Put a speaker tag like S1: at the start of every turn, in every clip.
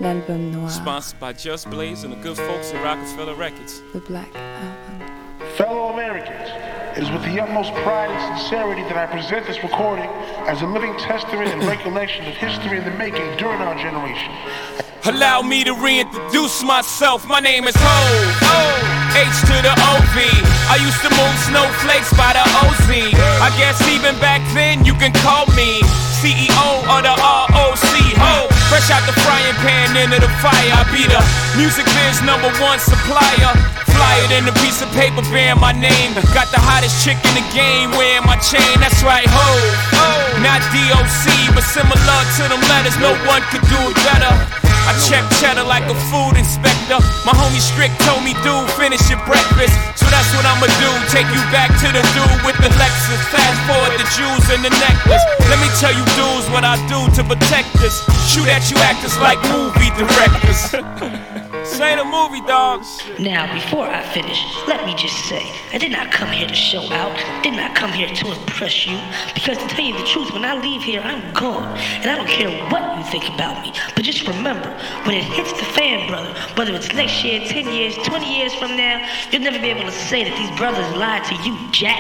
S1: l'album noir,
S2: sponsored by Just Blaze and the good folks at Rockefeller Records.
S1: The Black Album.
S3: Fellow Americans, it is with the utmost pride and sincerity that I present this recording as a living testament and recollection of history in the making during our generation.
S2: Allow me to reintroduce myself. My name is Ho, H to the O-V. I used to move snowflakes by the OZ. I guess even back then you can call me CEO of the ROC. Ho, fresh out the frying pan into the fire. I be the music biz #1 supplier. Fly it in a piece of paper bearing my name. Got the hottest chick in the game wearing my chain. That's right, Ho, not DOC, but similar to them letters. No one could do it better. I check cheddar like a food inspector. My homie Strick told me, dude, finish your breakfast. So that's what I'ma do, take you back to the dude with the Lexus. Fast forward the jewels and the necklace. Let me tell you dudes what I do to protect us. Shoot at you actors like movie directors. Say the movie, dogs.
S4: Now, before I finish, let me just say, I did not come here to show out, did not come here to impress you, because to tell you the truth, when I leave here, I'm gone, and I don't care what you think about me, but just remember, when it hits the fan, brother, whether it's next year, 10 years, 20 years from now, you'll never be able to say that these brothers lied to you, Jack.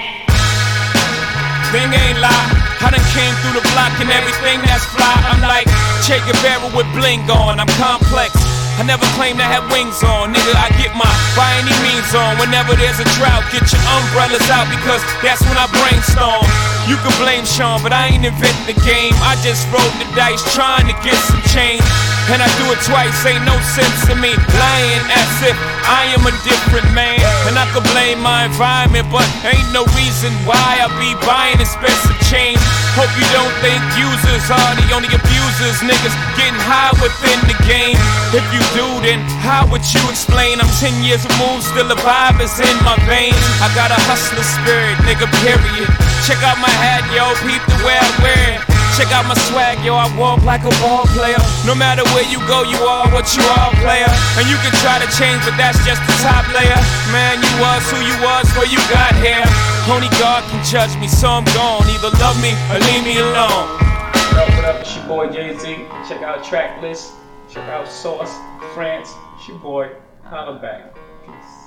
S2: Thing ain't lie, I done came through the block and everything that's fly. I'm like Che Guevara with bling on, I'm complex. I never claim to have wings on, nigga, I get my by any means on. Whenever there's a drought, get your umbrellas out because that's when I brainstorm. You can blame Sean, but I ain't inventing the game. I just rolled the dice trying to get some change. And I do it twice, ain't no sense to me lying as if I am a different man. And I could blame my environment, but ain't no reason why I be buying expensive chains. Hope you don't think users are the only abusers. Niggas getting high within the game. If you do, then how would you explain? I'm 10 years removed, still the vibe is in my veins. I got a hustler spirit, nigga, period. Check out my hat, yo, peep the way I wear it. Check out my swag, yo, I walk like a ball player. No matter where you go, you are what you are, player. And you can try to change, but that's just the top layer. Man, you was who you was before you got here. Only God can judge me, so I'm gone. Either love me or leave me alone.
S5: What up, it's your boy Jay-Z. Check out Track List. Check out Sauce, France. It's your boy. Holla back. Peace.